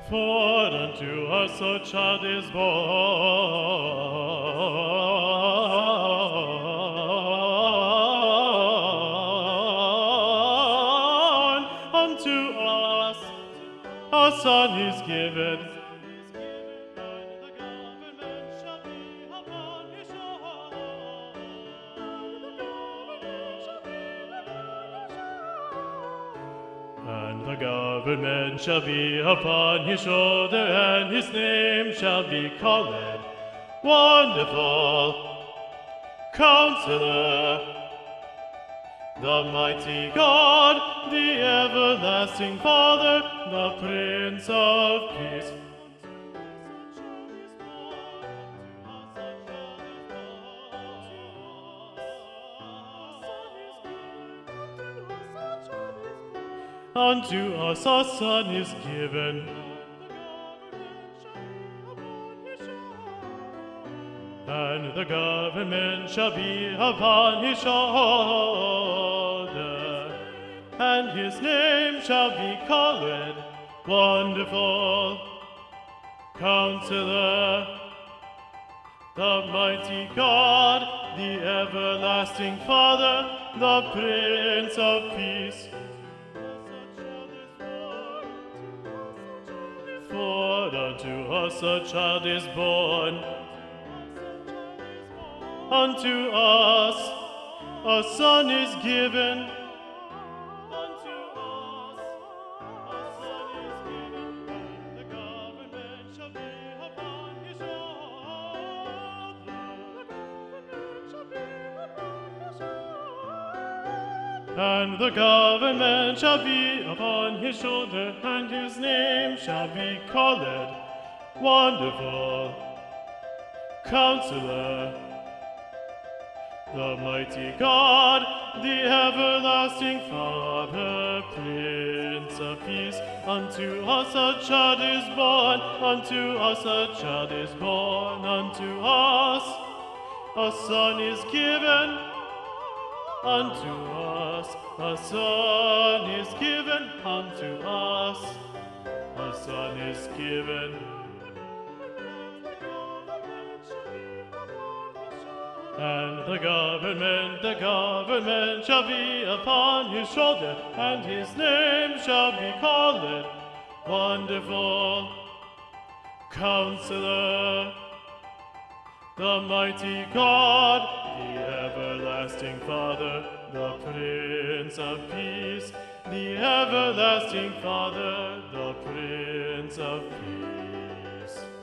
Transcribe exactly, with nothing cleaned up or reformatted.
For unto us a child is born, unto us a son is given, and the government shall be upon his And the government shall be upon his shoulder, and his name shall be called Wonderful Counselor, the Mighty God, the Everlasting Father, the Prince of Peace. Unto us a son is given, and the government shall be upon his shoulder, and his name shall be called Wonderful Counselor, the Mighty God, the Everlasting Father, the Prince of Peace. For unto us a child is born, unto us a son is given, unto us a son is given, and the government shall be upon his shoulder. And the government shall be upon his shoulder, and his name shall be called Wonderful Counselor, the Mighty God, the Everlasting Father, Prince of Peace. Unto us a child is born, unto us a child is born, unto us a son is given, unto us a son is given, unto us a son is given. And the government, the government shall be upon his shoulder, and his name shall be called Wonderful Counselor, the Mighty God, the Everlasting Father, the Prince of Peace, the Everlasting Father, the Prince of Peace.